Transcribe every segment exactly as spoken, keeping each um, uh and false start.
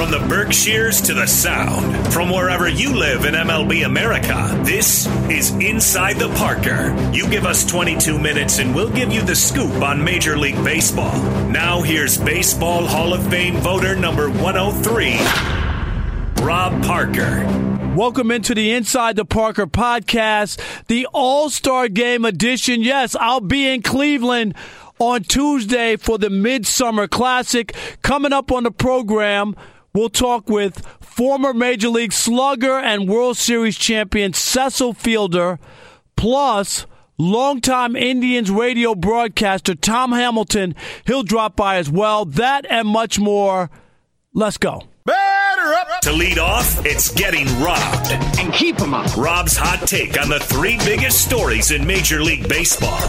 From the Berkshires to the Sound, from wherever you live in M L B America, this is Inside the Parker. You give us twenty-two minutes and we'll give you the scoop on Major League Baseball. Now here's Baseball Hall of Fame voter number one oh three, Rob Parker. Welcome into the Inside the Parker podcast, the All-Star Game edition. Yes, I'll be in Cleveland on Tuesday for the Midsummer Classic. Coming up on the program, we'll talk with former Major League slugger and World Series champion Cecil Fielder, plus longtime Indians radio broadcaster Tom Hamilton. He'll drop by as well. That and much more. Let's go. Batter up. To lead off, it's Getting Robbed. And keep them up. Rob's hot take on the three biggest stories in Major League Baseball.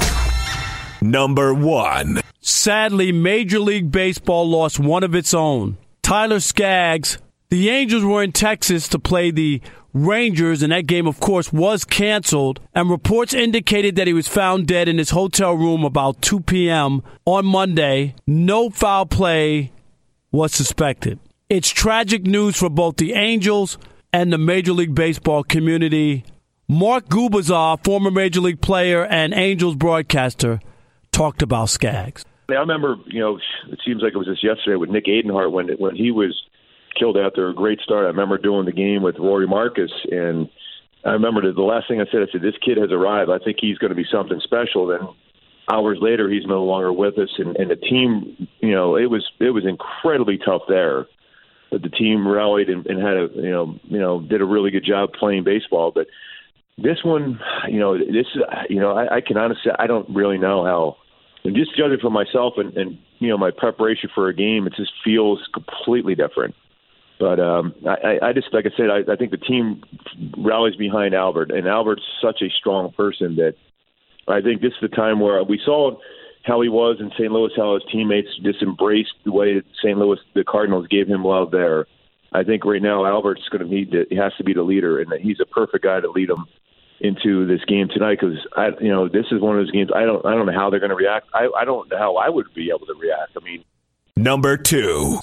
Number one. Sadly, Major League Baseball lost one of its own. Tyler Skaggs. The Angels were in Texas to play the Rangers, and that game, of course, was canceled. And reports indicated that he was found dead in his hotel room about two p.m. on Monday. No foul play was suspected. It's tragic news for both the Angels and the Major League Baseball community. Mark Gubicza, former Major League player and Angels broadcaster, talked about Skaggs. I remember, you know, it seems like it was just yesterday with Nick Adenhart when when he was killed after a great start. I remember doing the game with Rory Marcus, and I remember the last thing I said, I said, this kid has arrived. I think he's going to be something special. Then hours later, he's no longer with us, and, and the team, you know, it was it was incredibly tough there. But the team rallied and, and had a, you know, you know, did a really good job playing baseball. But this one, you know, this, you know, I, I can honestly, I don't really know how. And just judging for myself and, and, you know, my preparation for a game, it just feels completely different. But um, I, I just, like I said, I, I think the team rallies behind Albert, and Albert's such a strong person that I think this is the time where we saw how he was in Saint Louis, how his teammates just embraced the way Saint Louis, the Cardinals, gave him love there. I think right now Albert's going to need to, he has to be the leader, and that he's a perfect guy to lead them into this game tonight, because I, you know, this is one of those games. I don't, I don't know how they're going to react. I, I don't know how I would be able to react. I mean, number two,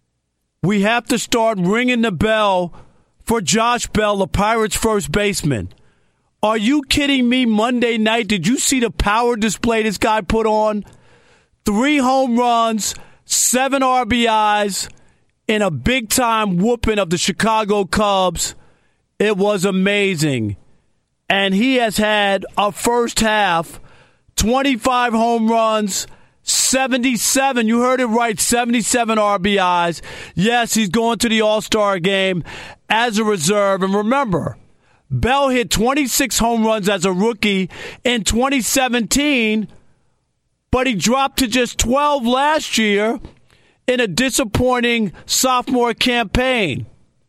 we have to start ringing the bell for Josh Bell, the Pirates' first baseman. Are you kidding me? Monday night, did you see the power display this guy put on? Three home runs, seven R B Is, in a big-time whooping of the Chicago Cubs. It was amazing. And he has had a first half, twenty-five home runs, seventy-seven, you heard it right, seventy-seven R B Is. Yes, he's going to the All-Star game as a reserve. And remember, Bell hit twenty-six home runs as a rookie in twenty seventeen, but he dropped to just twelve last year in a disappointing sophomore campaign.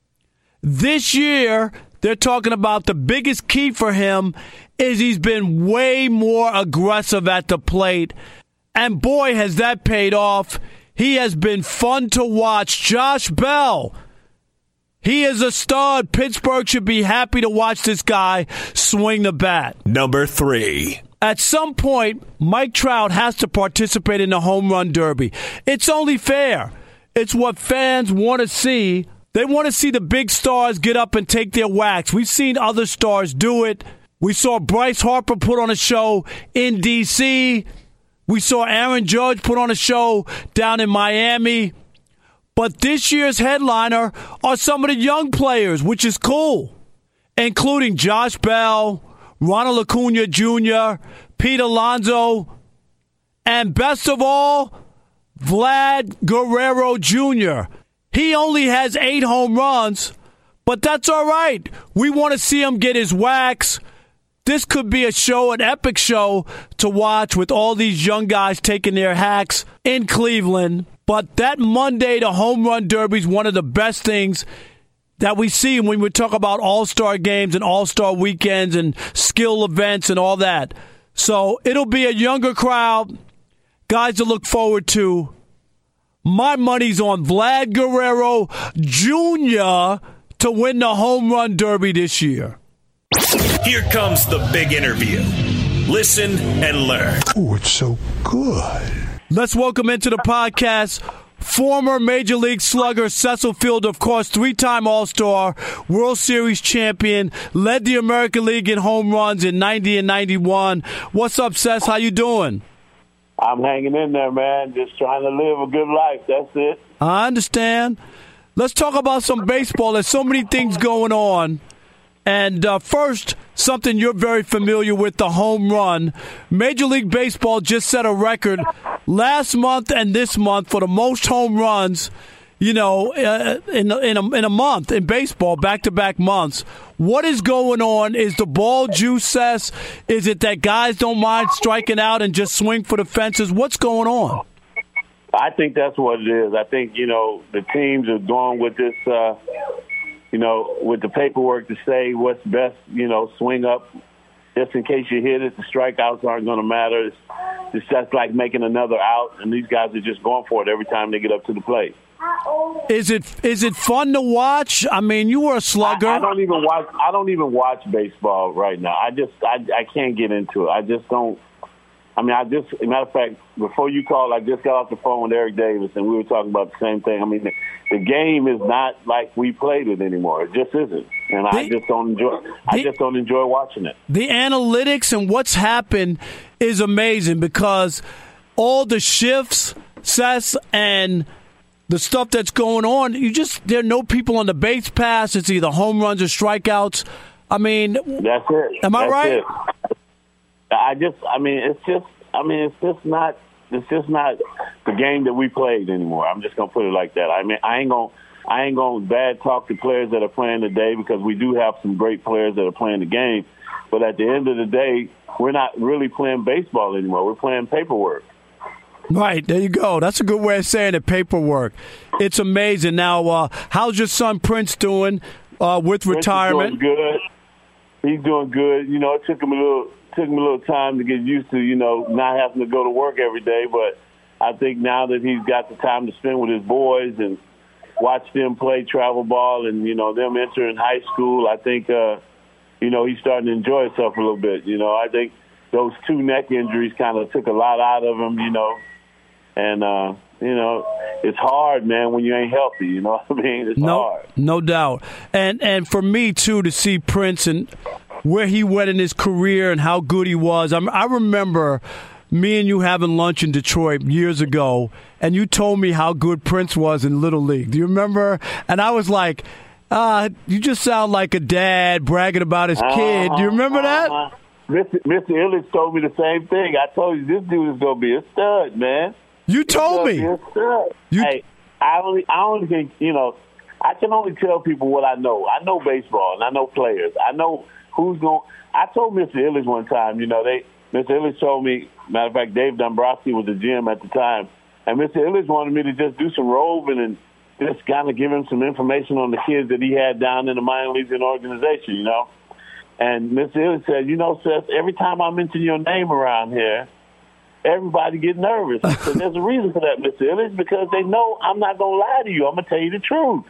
This year, they're talking about the biggest key for him is he's been way more aggressive at the plate. And boy, has that paid off. He has been fun to watch. Josh Bell, he is a stud. Pittsburgh should be happy to watch this guy swing the bat. Number three. At some point, Mike Trout has to participate in the home run derby. It's only fair. It's what fans want to see. They want to see the big stars get up and take their whacks. We've seen other stars do it. We saw Bryce Harper put on a show in D C. We saw Aaron Judge put on a show down in Miami. But this year's headliner are some of the young players, which is cool, including Josh Bell, Ronald Acuna Junior, Pete Alonso, and best of all, Vlad Guerrero Junior He only has eight home runs, but that's all right. We want to see him get his whacks. This could be a show, an epic show to watch with all these young guys taking their hacks in Cleveland. But that Monday, the home run derby is one of the best things that we see when we talk about all-star games and all-star weekends and skill events and all that. So it'll be a younger crowd, guys to look forward to. My money's on Vlad Guerrero Junior to win the home run derby this year. Here comes the big interview. Listen and learn. Oh, it's so good. Let's welcome into the podcast former Major League slugger Cecil Field, of course, three-time All-Star, World Series champion, led the American League in home runs in ninety and ninety-one. What's up, Cec? How you doing? I'm hanging in there, man. Just trying to live a good life. That's it. I understand. Let's talk about some baseball. There's so many things going on. And uh, first, something you're very familiar with, the home run. Major League Baseball just set a record last month and this month for the most home runs, you know, uh, in, in, a, in a month in baseball, back-to-back months. What is going on? Is the ball juice, Cess? Is it that guys don't mind striking out and just swing for the fences? What's going on? I think that's what it is. I think, you know, the teams are going with this, uh, you know, with the paperwork to say what's best, you know, swing up just in case you hit it. The strikeouts aren't going to matter. It's, it's just like making another out, and these guys are just going for it every time they get up to the plate. Is it is it fun to watch? I mean, you were a slugger. I, I don't even watch. I don't even watch baseball right now. I just I, I can't get into it. I just don't. I mean, I just, as a matter of fact, before you called, I just got off the phone with Eric Davis, and we were talking about the same thing. I mean, the, the game is not like we played it anymore. It just isn't, and the, I just don't enjoy. The, I just don't enjoy watching it. The analytics and what's happened is amazing because all the shifts, Cess, and the stuff that's going on. You just there are no people on the base pass. It's either home runs or strikeouts. I mean, that's it. Am I that's right? It. I just, I mean, it's just, I mean, it's just not, it's just not the game that we played anymore. I'm just gonna put it like that. I mean, I ain't gonna, I ain't gonna bad talk the players that are playing today because we do have some great players that are playing the game. But at the end of the day, we're not really playing baseball anymore. We're playing paperwork. Right, there you go. That's a good way of saying it, paperwork. It's amazing. Now, uh, how's your son Prince doing uh, with Prince retirement? Is doing good. He's doing good. You know, it took him a little. Took him a little time to get used to, you know, not having to go to work every day. But I think now that he's got the time to spend with his boys and watch them play travel ball and, you know, them entering high school, I think, uh, you know, he's starting to enjoy himself a little bit. You know, I think those two neck injuries kind of took a lot out of him, you know. And, uh, you know, it's hard, man, when you ain't healthy. You know what I mean? It's no, hard. No doubt. And, and for me, too, to see Prince and – where he went in his career and how good he was. I, I remember me and you having lunch in Detroit years ago, and you told me how good Prince was in Little League. Do you remember? And I was like, uh, you just sound like a dad bragging about his uh-huh, kid. Do you remember that? Uh-huh. Mister Mister Illich told me the same thing. I told you this dude is going to be a stud, man. You told me. Be a stud. You... Hey, I only, I only think, you know, I can only tell people what I know. I know baseball, and I know players. I know who's going. I told Mister Illich one time, you know, they Mister Illich told me, matter of fact, Dave Dombrowski was the G M at the time, and Mister Illich wanted me to just do some roving and just kind of give him some information on the kids that he had down in the minor leagues and organization, you know. And Mister Illich said, you know, Seth, every time I mention your name around here, everybody get nervous. I said, there's a reason for that, Mister Illich, because they know I'm not going to lie to you. I'm going to tell you the truth.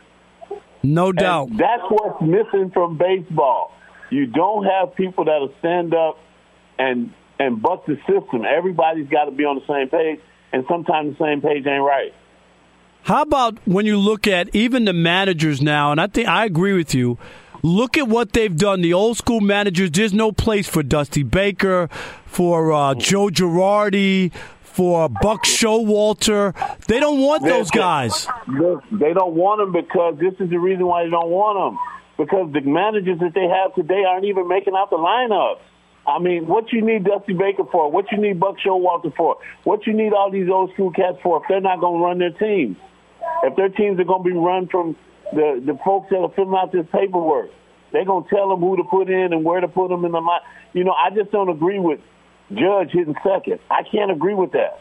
No doubt. And that's what's missing from baseball. You don't have people that'll stand up and and buck the system. Everybody's got to be on the same page, and sometimes the same page ain't right. How about when you look at even the managers now, and I think I agree with you, look at what they've done. The old school managers, there's no place for Dusty Baker, for uh, Joe Girardi, for Buck Showalter. They don't want those guys. They don't want them because this is the reason why they don't want them. Because the managers that they have today aren't even making out the lineups. I mean, what you need Dusty Baker for, what you need Buck Showalter for, what you need all these old school cats for if they're not going to run their teams. If their teams are going to be run from the, the folks that are filling out this paperwork, they're going to tell them who to put in and where to put them in the line. You know, I just don't agree with Judge hitting second. I can't agree with that.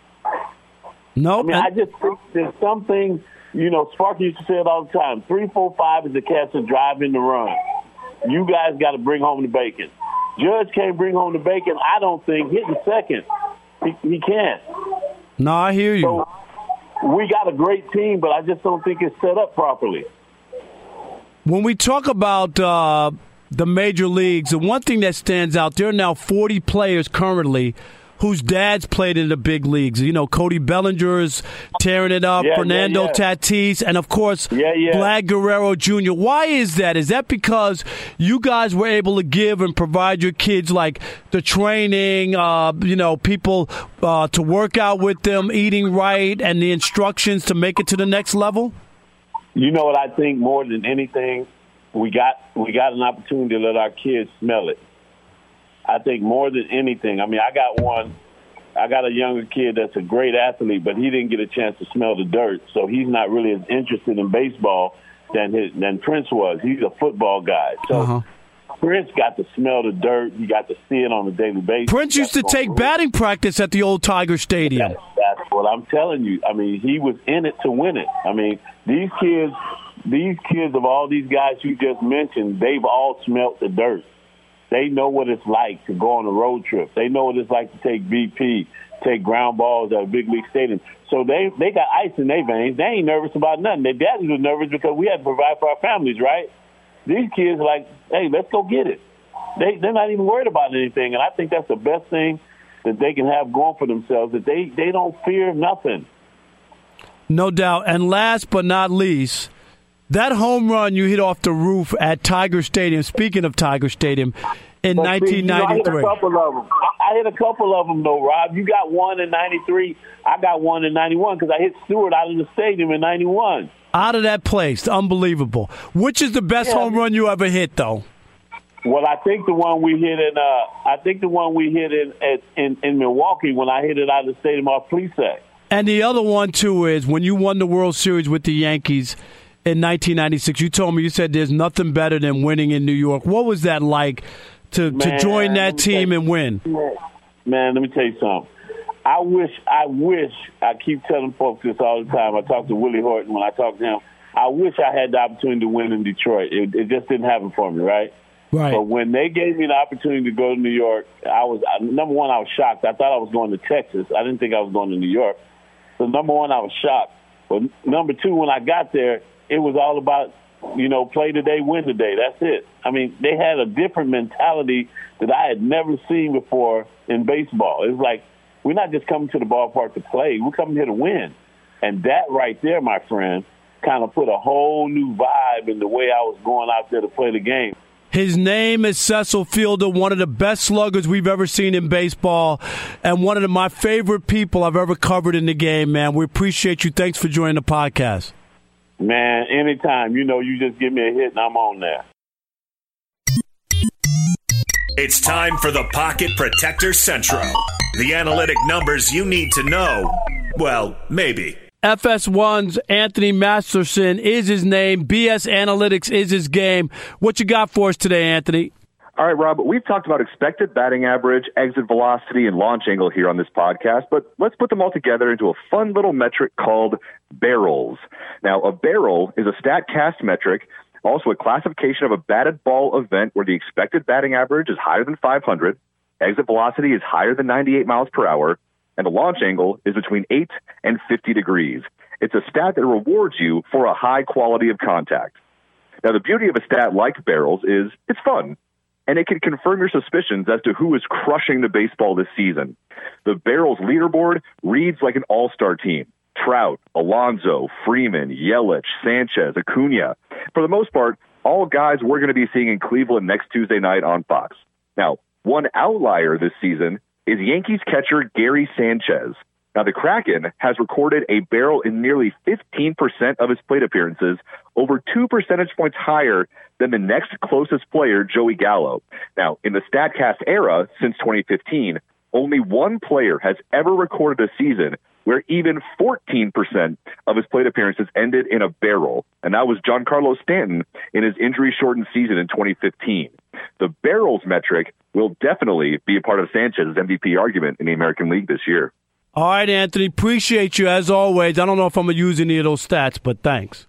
No, nope. I mean, I just think there's some things. You know, Sparky used to say it all the time. Three, four, five is the cats that drive in the run. You guys got to bring home the bacon. Judge can't bring home the bacon, I don't think, hitting second. He, he can't. No, I hear you. So we got a great team, but I just don't think it's set up properly. When we talk about uh, the major leagues, the one thing that stands out, there are now forty players currently whose dads played in the big leagues. You know, Cody Bellinger is tearing it up, yeah, Fernando yeah, yeah. Tatis, and, of course, yeah, yeah. Vlad Guerrero Junior Why is that? Is that because you guys were able to give and provide your kids, like, the training, uh, you know, people uh, to work out with them, eating right, and the instructions to make it to the next level? You know what I think more than anything? We got we got an opportunity to let our kids smell it. I think more than anything. I mean, I got one. I got a younger kid that's a great athlete, but he didn't get a chance to smell the dirt, so he's not really as interested in baseball than his, than Prince was. He's a football guy. So uh-huh. Prince got to smell the dirt. He got to see it on a daily basis. Prince used to take batting practice at the old Tiger Stadium. That's, that's what I'm telling you. I mean, he was in it to win it. I mean, these kids, these kids of all these guys you just mentioned, they've all smelt the dirt. They know what it's like to go on a road trip. They know what it's like to take B P, take ground balls at a big league stadium. So they they got ice in their veins. They ain't nervous about nothing. Their daddies were nervous because we had to provide for our families, right? These kids are like, hey, let's go get it. They, they're not even worried about anything, and I think that's the best thing that they can have going for themselves, that they, they don't fear nothing. No doubt. And last but not least, that home run you hit off the roof at Tiger Stadium, speaking of Tiger Stadium, in but nineteen ninety-three. See, you know, I hit a couple of them. I hit a couple of them, though, Rob. You got one in ninety-three. I got one in ninety-one because I hit Stewart out of the stadium in ninety-one. Out of that place. Unbelievable. Which is the best yeah. home run you ever hit, though? Well, I think the one we hit in uh, I think the one we hit in, at, in in Milwaukee when I hit it out of the stadium off Plesac. And the other one, too, is when you won the World Series with the Yankees in nineteen ninety-six. You told me, you said there's nothing better than winning in New York. What was that like to, man, to join that team you, and win? Man, let me tell you something. I wish, I wish, I keep telling folks this all the time. I talk to Willie Horton when I talk to him. I wish I had the opportunity to win in Detroit. It, it just didn't happen for me, right? Right. But when they gave me the opportunity to go to New York, I was, number one, I was shocked. I thought I was going to Texas. I didn't think I was going to New York. So, number one, I was shocked. But number two, when I got there, it was all about, you know, play today, win today. That's it. I mean, they had a different mentality that I had never seen before in baseball. It was like, we're not just coming to the ballpark to play. We're coming here to win. And that right there, my friend, kind of put a whole new vibe in the way I was going out there to play the game. His name is Cecil Fielder, one of the best sluggers we've ever seen in baseball, and one of the, my favorite people I've ever covered in the game, man. We appreciate you. Thanks for joining the podcast. Man, anytime. You know, you just give me a hit and I'm on there. It's time for the Pocket Protector Central. The analytic numbers you need to know. Well, maybe. F S one's Anthony Masterson is his name. B S Analytics is his game. What you got for us today, Anthony? All right, Rob, we've talked about expected batting average, exit velocity, and launch angle here on this podcast, but let's put them all together into a fun little metric called barrels. Now, a barrel is a StatCast metric, also a classification of a batted ball event where the expected batting average is higher than five hundred, exit velocity is higher than ninety-eight miles per hour, and the launch angle is between eight and fifty degrees. It's a stat that rewards you for a high quality of contact. Now, the beauty of a stat like barrels is it's fun, and it can confirm your suspicions as to who is crushing the baseball this season. The barrels leaderboard reads like an all-star team. Trout, Alonso, Freeman, Yelich, Sanchez, Acuna. For the most part, all guys we're going to be seeing in Cleveland next Tuesday night on Fox. Now, one outlier this season is Yankees catcher Gary Sanchez. Now, the Kraken has recorded a barrel in nearly fifteen percent of his plate appearances, over two percentage points higher than the next closest player, Joey Gallo. Now, in the StatCast era, since twenty fifteen, only one player has ever recorded a season where even fourteen percent of his plate appearances ended in a barrel, and that was Giancarlo Stanton in his injury-shortened season in twenty fifteen. The barrels metric will definitely be a part of Sanchez's M V P argument in the American League this year. All right, Anthony, appreciate you as always. I don't know if I'm going to use any of those stats, but thanks.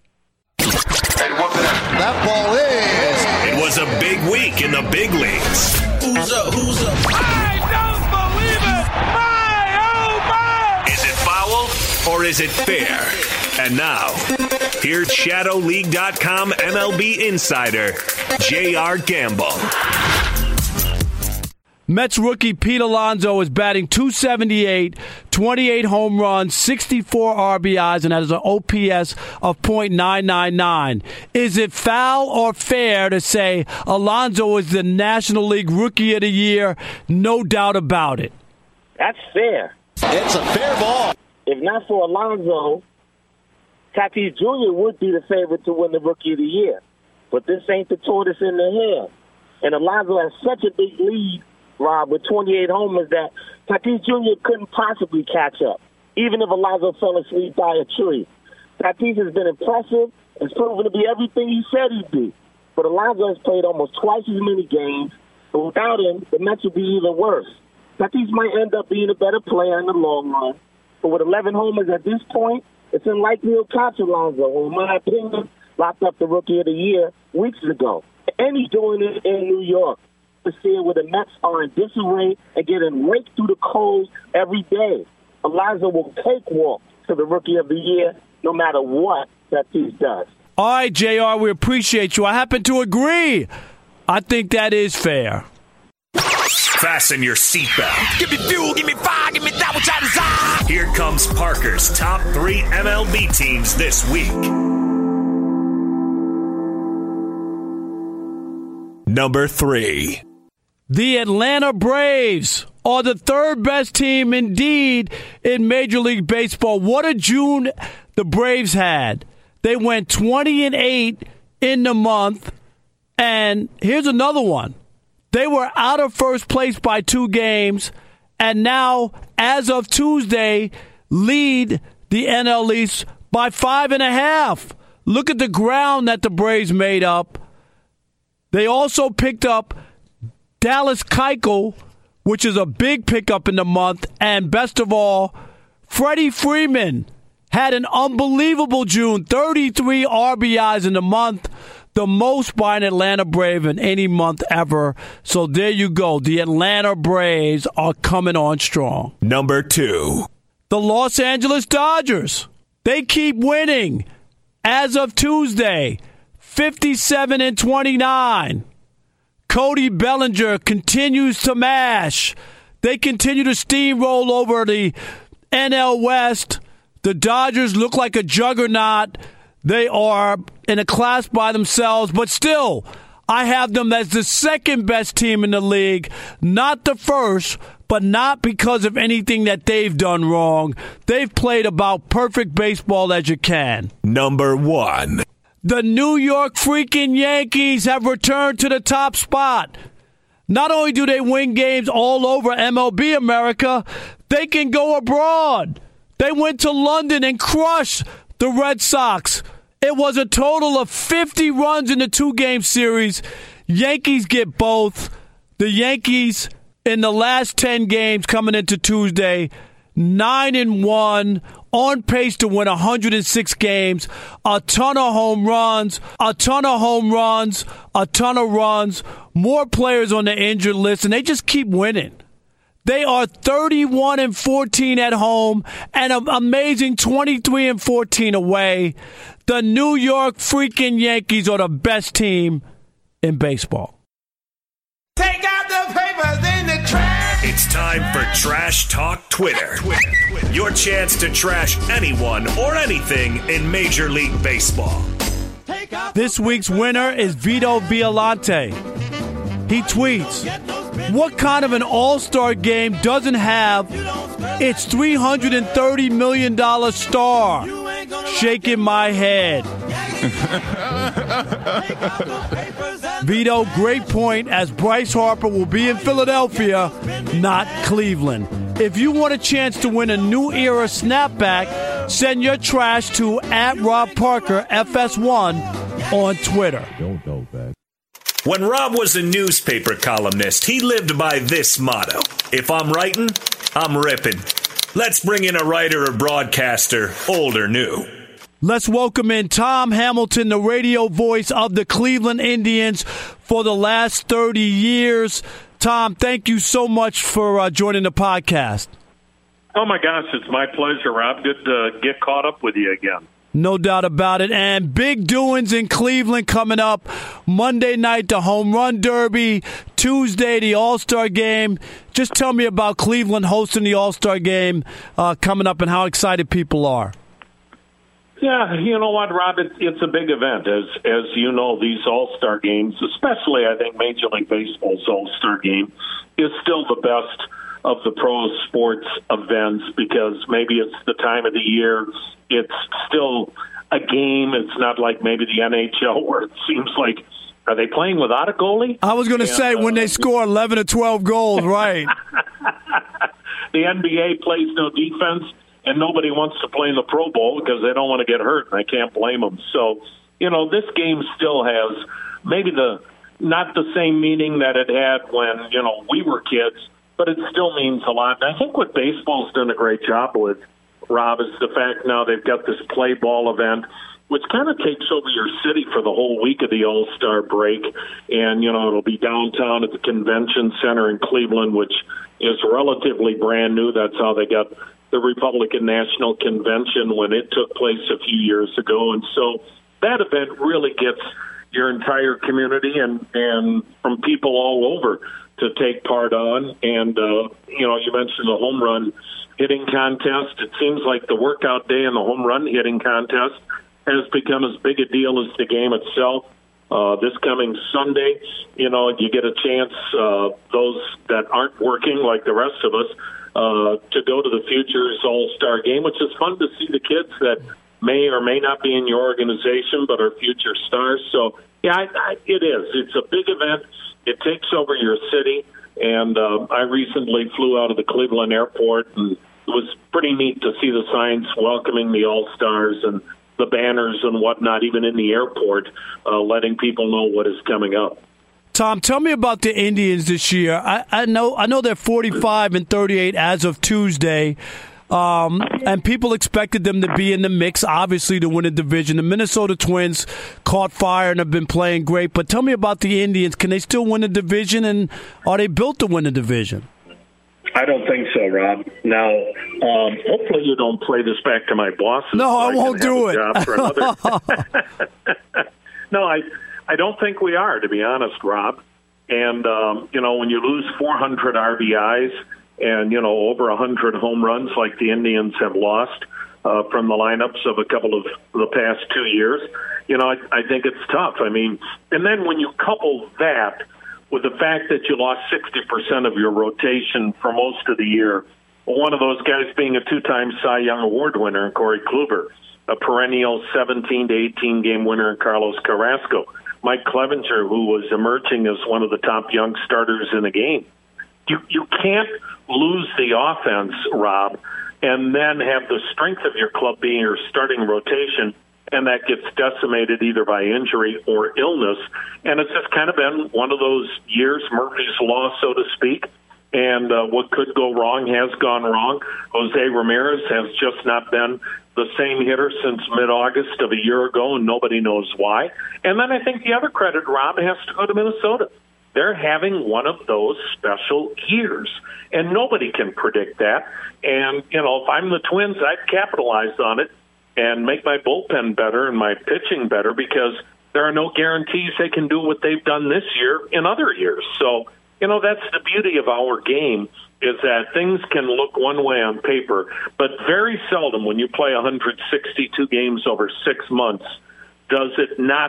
That ball is... It was a big week in the big leagues. Who's up? Who's up? I don't believe it! My, oh, my! Is it foul or is it fair? And now, here's Shadow League dot com M L B insider, J R. Gamble. Mets rookie Pete Alonso is batting two seventy-eight, twenty-eight home runs, sixty-four R B Is, and that is an O P S of point nine nine nine. Is it foul or fair to say Alonso is the National League Rookie of the Year? No doubt about it. That's fair. It's a fair ball. If not for Alonso, Tatis Junior would be the favorite to win the Rookie of the Year. But this ain't the tortoise in the hare. And Alonso has such a big lead, Rob, with twenty-eight homers that Tatis Junior couldn't possibly catch up, even if Alonso fell asleep by a tree. Tatis has been impressive. It's proven to be everything he said he'd be. But Alonso has played almost twice as many games. But without him, the Mets would be even worse. Tatis might end up being a better player in the long run. But with eleven homers at this point, it's unlikely he'll catch Alonso, who, in my opinion, locked up the Rookie of the Year weeks ago. And he's doing it in New York. To see it where the Mets are in disarray and getting raked through the cold every day. Alonso will cakewalk to the Rookie of the Year no matter what Tatis does. All right, J R, we appreciate you. I happen to agree. I think that is fair. Fasten your seatbelt. Give me fuel, give me fire, give me that which I desire. Here comes Parker's top three M L B teams this week. Number three. The Atlanta Braves are the third best team indeed in Major League Baseball. What a June the Braves had. They went twenty and eight in the month. And here's another one. They were out of first place by two games. And now, as of Tuesday, lead the N L East by five and a half. Look at the ground that the Braves made up. They also picked up Dallas Keuchel, which is a big pickup in the month. And best of all, Freddie Freeman had an unbelievable June, thirty-three R B Is in the month, the most by an Atlanta Brave in any month ever. So there you go. The Atlanta Braves are coming on strong. Number two. The Los Angeles Dodgers. They keep winning. As of Tuesday, fifty-seven and twenty-nine. Cody Bellinger continues to mash. They continue to steamroll over the N L West. The Dodgers look like a juggernaut. They are in a class by themselves, but still, I have them as the second best team in the league. Not the first, but not because of anything that they've done wrong. They've played about perfect baseball as you can. Number one. The New York freaking Yankees have returned to the top spot. Not only do they win games all over M L B America, they can go abroad. They went to London and crushed the Red Sox. It was a total of fifty runs in the two-game series. Yankees get both. The Yankees in the last ten games coming into Tuesday, nine and one, on pace to win one hundred six games, a ton of home runs, a ton of home runs, a ton of runs, more players on the injured list, and they just keep winning. They are thirty-one and fourteen at home and an amazing twenty-three and fourteen away. The New York freaking Yankees are the best team in baseball. Take out the papers in the trash. It's time for Trash Talk Twitter. Your chance to trash anyone or anything in Major League Baseball. This week's winner is Vito Violante. He tweets, "What kind of an all-star game doesn't have its three hundred thirty million dollars star?" Shaking my head. Vito, great point, as Bryce Harper will be in Philadelphia, not Cleveland. If you want a chance to win a new era snapback, send your trash to at Rob Parker F S one on Twitter. When Rob was a newspaper columnist, he lived by this motto: if I'm writing, I'm ripping. Let's bring in a writer or broadcaster, old or new. Let's welcome in Tom Hamilton, the radio voice of the Cleveland Indians for the last thirty years. Tom, thank you so much for uh, joining the podcast. Oh, my gosh, it's my pleasure, Rob. Good to get caught up with you again. No doubt about it. And big doings in Cleveland coming up. Monday night, the Home Run Derby. Tuesday, the All-Star Game. Just tell me about Cleveland hosting the All-Star Game uh, coming up and how excited people are. Yeah, you know what, Rob? It, it's a big event. As as you know, these All-Star Games, especially I think Major League Baseball's All-Star Game, is still the best of the pro sports events because maybe it's the time of the year. It's still a game. It's not like maybe the N H L where it seems like, are they playing without a goalie? I was going to say, uh, when they score eleven or twelve goals, right. The N B A plays no defense, and nobody wants to play in the Pro Bowl because they don't want to get hurt, and I can't blame them. So, you know, this game still has maybe the not the same meaning that it had when, you know, we were kids, but it still means a lot. And I think what baseball's done a great job with, Rob, is the fact now they've got this play ball event, which kind of takes over your city for the whole week of the All-Star break. And, you know, it'll be downtown at the Convention Center in Cleveland, which is relatively brand new. That's how they got the Republican National Convention when it took place a few years ago. And so that event really gets your entire community and, and from people all over to take part on. And, uh, you know, you mentioned the home run hitting contest. It seems like the workout day and the home run hitting contest has become as big a deal as the game itself. Uh, this coming Sunday, you know, you get a chance, uh, those that aren't working like the rest of us, uh, to go to the Futures All-Star Game, which is fun to see the kids that may or may not be in your organization but are future stars. So, yeah, I, I, it is. It's a big event. It takes over your city. And uh, I recently flew out of the Cleveland airport, and it was pretty neat to see the signs welcoming the All-Stars and the banners and whatnot, even in the airport, uh, letting people know what is coming up. Tom, tell me about the Indians this year. I, I know I know they're forty-five and thirty-eight as of Tuesday, um, and people expected them to be in the mix, obviously, to win a division. The Minnesota Twins caught fire and have been playing great. But tell me about the Indians. Can they still win a division, and are they built to win a division? I don't think so, Rob. Now, um, hopefully you don't play this back to my bosses. No, so I, I won't do it. No, I I don't think we are, to be honest, Rob. And, um, you know, when you lose four hundred R B Is and, you know, over one hundred home runs like the Indians have lost uh, from the lineups of a couple of the past two years, you know, I, I think it's tough. I mean, and then when you couple that with the fact that you lost sixty percent of your rotation for most of the year, one of those guys being a two-time Cy Young Award winner, Corey Kluber, a perennial seventeen to eighteen game winner in Carlos Carrasco, Mike Clevenger, who was emerging as one of the top young starters in the game. You you can't lose the offense, Rob, and then have the strength of your club being your starting rotation, and that gets decimated either by injury or illness. And it's just kind of been one of those years, Murphy's Law, so to speak. And uh, what could go wrong has gone wrong. Jose Ramirez has just not been the same hitter since mid-August of a year ago, and nobody knows why. And then I think the other credit, Rob, has to go to Minnesota. They're having one of those special years, and nobody can predict that. And, you know, if I'm the Twins, I'd capitalize on it and make my bullpen better and my pitching better, because there are no guarantees they can do what they've done this year in other years. So, you know, that's the beauty of our game, is that things can look one way on paper, but very seldom when you play one hundred sixty-two games over six months does it not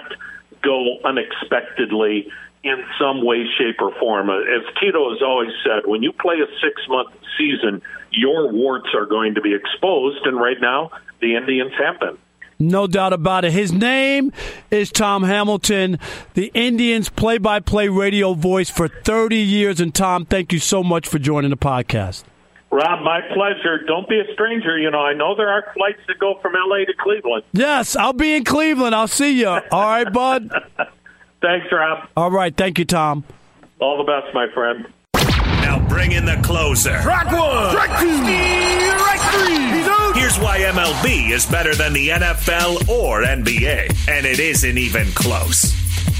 go unexpectedly in some way, shape, or form. As Tito has always said, when you play a six-month season, your warts are going to be exposed, and right now the Indians have been. No doubt about it. His name is Tom Hamilton, the Indians play-by-play radio voice for thirty years. And, Tom, thank you so much for joining the podcast. Rob, my pleasure. Don't be a stranger. You know, I know there are flights that go from L A to Cleveland. Yes, I'll be in Cleveland. I'll see you. All right, bud? Thanks, Rob. All right. Thank you, Tom. All the best, my friend. Now bring in the closer. Strike one. Strike two. Strike three. He's out. Here's why M L B is better than the N F L or N B A, and it isn't even close.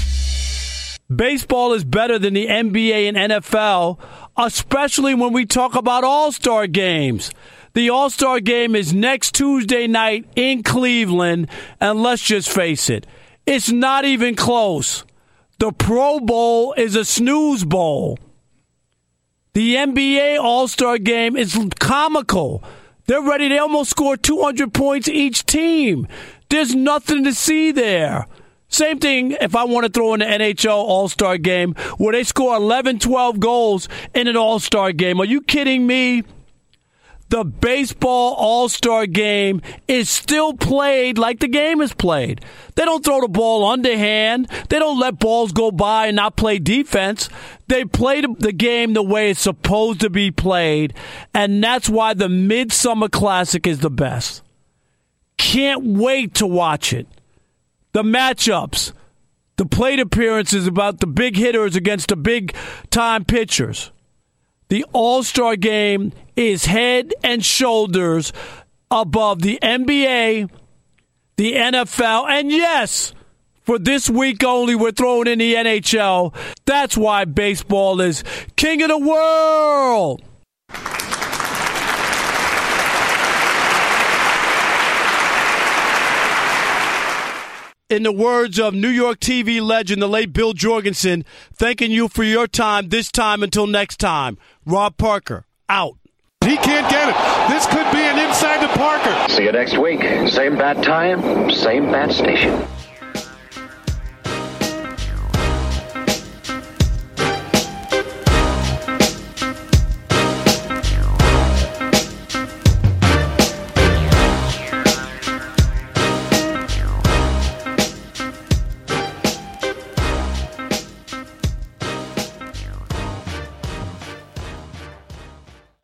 Baseball is better than the N B A and N F L, especially when we talk about all-star games. The All-Star Game is next Tuesday night in Cleveland, and let's just face it, it's not even close. The Pro Bowl is a snooze bowl. The N B A All-Star Game is comical. They're ready. They almost scored two hundred points each team. There's nothing to see there. Same thing if I want to throw in the N H L All-Star Game where they score eleven, twelve goals in an All-Star Game. Are you kidding me? The baseball All-Star Game is still played like the game is played. They don't throw the ball underhand. They don't let balls go by and not play defense. They play the game the way it's supposed to be played, and that's why the Midsummer Classic is the best. Can't wait to watch it. The matchups, the plate appearances about the big hitters against the big-time pitchers. The All-Star Game is head and shoulders above the N B A, the N F L, and yes, for this week only, we're throwing in the N H L. That's why baseball is king of the world. In the words of New York T V legend, the late Bill Jorgensen, thanking you for your time this time until next time. Rob Parker, out. He can't get it. This could be an inside to Parker. See you next week. Same bat time, same bat station.